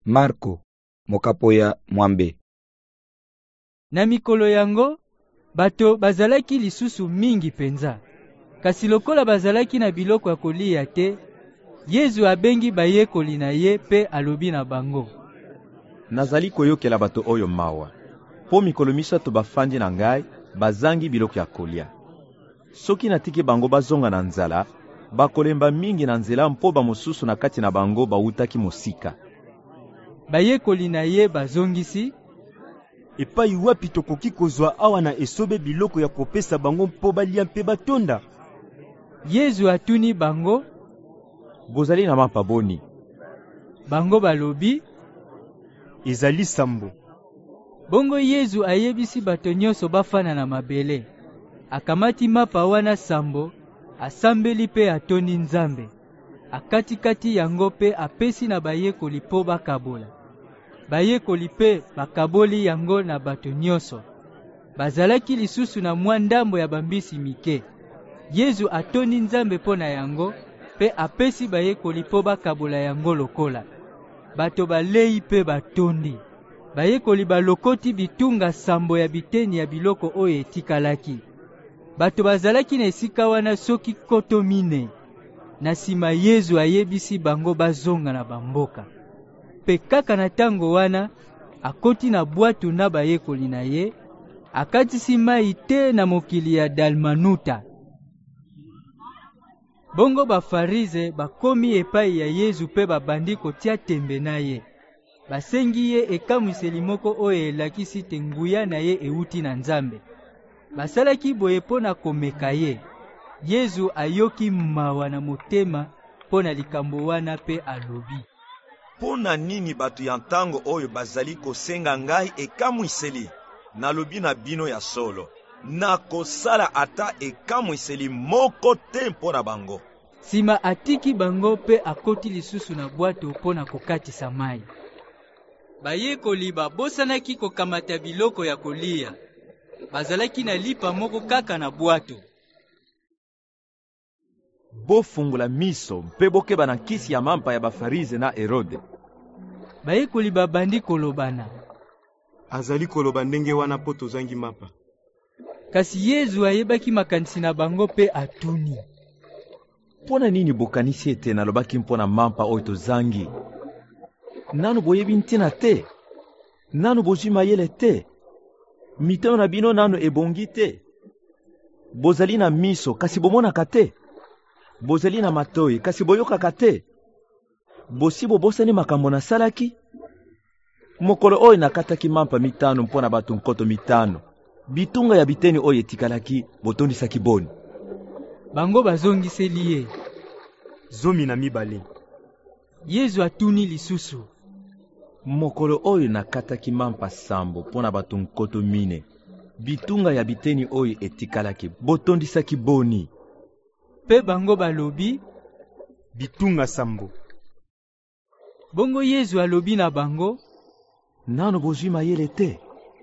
Marko, mokapoya mwambe. Na mikolo yango, bato bazalaki lisusu mingi penza. Kasi lokola bazalaki na biloko ya kolia te, Yesu abengi bayekoli na ye pe alobi na bango. Nazali koyokela bato oyo mawa. Po mikolo misato bafandi na ngai, bazangi biloko ya kolia. Soki natiki bango bazonga na nzala, bakolemba mingi na nzela mpo bamosusu na kati na bango bautaki mosika. Bayekoli na ye bazongisi, epai wapi tokoki kozwa awa na esobe biloko ya kopesa bango mpo balia mpe batonda? Yesu atuni bango, bozali na mapa boni? Bango balobi, ezali sambo. Bongo Yesu ayebisi bato nyonso bafana na mabele. Akamati mapa wana sambo, asambeli pe atoni Nzambe. Akati yango pe apesi na bayekoli po bakabola. Bayekoli pe bakaboli yango na bato nyonso. Bazalaki lisusu na mwa ndambo ya bambisi mike. Yesu atoni Nzambe po na yango, pe apesi bayekoli po bakabola yango lokola. Bato balei pe batondi. Bayekoli balokoti bitunga sambo ya biteni ya biloko oyo etikalaki. Bato bazalaki na esika wana soki koto mine. Na sima Yesu ayebisi bango bazonga na bamboka. Pe kaka na tango wana, akoti na bwatu na bayekoli na ye, akatisi mai te na mokili ya Dalmanuta. Bongo bafarize bakomi epai ya Yesu pe babandi kotia tembe na ye. Basengi ye ekamwiseli moko oyo elakisi te nguya na ye euti na Nzambe. Basalaki boye po na komeka ye. Yesu ayoki mawa na motema po na likambo wana pe alobi. Pona nini bato ya ntango oyo bazali kosenga ngai ekamwiseli? Nalobi na bino ya solo, nakosala ata ekamwiseli moko te mpo na bango. Sima atiki bango pe akoti lisusu na bwato po na kokatisa mai. Bayekoli babosanaki kokamata biloko ya kolia. Bazalaki na lipa moko kaka na bwato. Bofungula miso mpe bokeba na kisi ya mampa ya bafarize na Herode. Bayekoli babandi kolobana. Azali koloba ndenge wana po tozangi mapa. Kasi Yesu ayebaki makanisi na bango pe atuni. Pona nini bokanisi ete nalobaki mpona mampa oyo tozangi? Nanu boyebi ntina te? Nanu bozwi mayele te? Mitema na bino nanu ebongi te? Bozali na miso kasi bomonaka te? Bozali na matoi kasi boyokaka te? Bosi bobosani makambo na salaki? Mokolo oyo nakataki mampa 5 mpona bato nkoto 5. Bitunga ya biteni oyo etikalaki botondisaki boni. Bango bazongiseli ye. 12. Yesu atuni lisusu. Mokolo oyo nakataki mampa 7 mpona bato nkoto 4. Bitunga ya biteni oyo etikalaki botondisaki boni. Pe bango balobi, bitunga 7. Bongo Yesu alobi na bango, nano bozwi mayele te?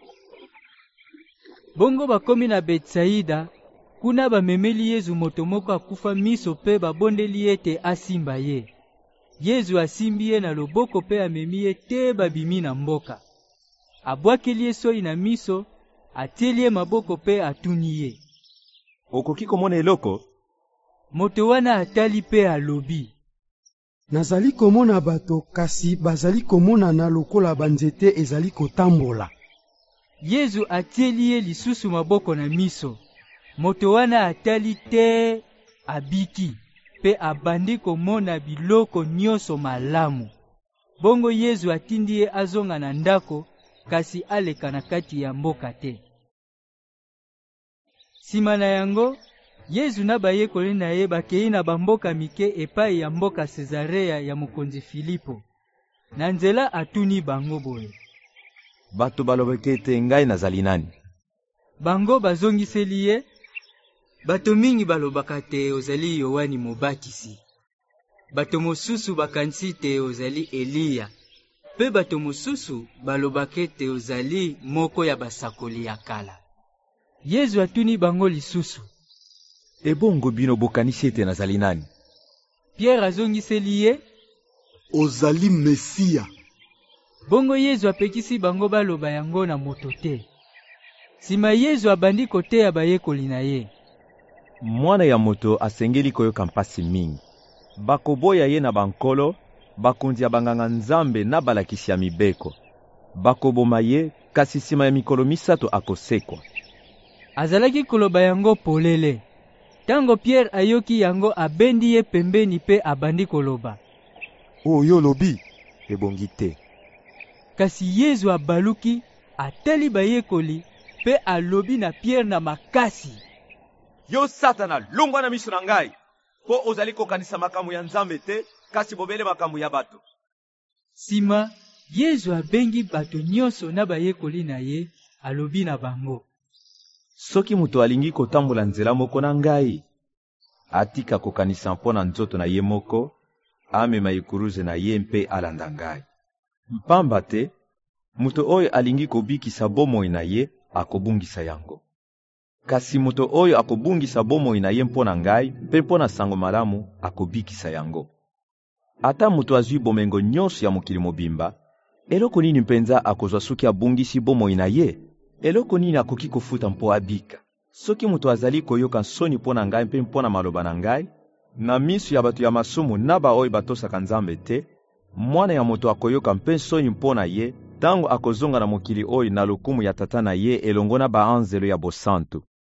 Bongo bakomi na Betsaida, kuna bamemeli Yesu moto moko akufa miso pe babondeli ete asimba ye. Yesu asimbi ye na loboko pe amemi ye te babimi na mboka. Abwakeli ye soi na miso, atieli ye maboko pe atuni ye. Okoki komona eloko? Moto wana atali pe alobi, nazali komona bato kasi bazali komona na lokola banzete ezali kotambola. Yesu atieli ye lisusu maboko na miso. Moto wana atali te abiki, pe abandi komona biloko nyonso malamu. Bongo Yesu atindi ye azonga na ndako, kasi aleka na kati ya mboka te. Sima na yango, Yesu na bayekoli na ye bakei na bamboka mike epai ya mboka Cesarea ya mokonzi Filipo. Na nzela atuni bango boye, bato balobaki ete ngai nazali nani? Bango bazongiseli ye, bato mingi balobaka te ozali Yohani Mobatisi. Bato mosusu bakanisi te ozali Eliya. Pe bato mosusu balobaka te ozali moko ya basakoli ya kala. Yesu atuni bango lisusu, ebongo bino bokanisi ete nazali nani? Pierre azongiseli ye, ozali Mesia. Bongo Yesu apekisi bango baloba yango na moto te. Sima Yesu abandi koteya bayekoli na ye. Mwana ya moto asengeli koyoka mpasi mingi. Bakoboya ye na bankolo, bakonzi ya banganga nzambe na balakisi ya mibeko. Bakoboma ye, kasi sima ya mikolo misato akosekwa. Azalaki koloba yango polele. Tango Pierre ayoki yango abendi ye pembeni pe abandi koloba. Oyo lobi, ebongi te. Kasi Yesu abaluki, ateli bayekoli, pe alobi na Pierre na makasi. Yo Satana, longwa na miso na ngai. Po ozali kokanisa makambo ya Nzambe te, kasi bobele makambo ya bato. Sima, Yesu abengi bato nyonso na bayekoli na ye, alobi na bango. Soki muto alingi kotambola nzela moko na ngai, atika kokanisa mpona nzoto na ye moko, amema ikuruze na ye mpe alanda ngai. Mpamba te, muto oyo alingi kobikisa bomoi na ye, akobungisa yango. Kasi muto oyo akobungisa bomoi na ye mpona ngai, mpe mpona sango malamu, akobikisa yango. Ata muto azwi bomengo nyonso ya mokili mobimba, eloko nini mpenza akozwa soki abungisi bomoi na ye? Eloko nini akoki kofuta mpo abika? Soki muto azali koyoka soni mpona ngai mpe mpona maloba na ngai, na miso ya bato ya masumu na ba oyo batosaka Nzambe te, mwana ya moto akoyoka mpe soni mpona ye, tango akozonga na mokili oyo na lokumu ya tata na ye elongo na baanzelo ya bosantu.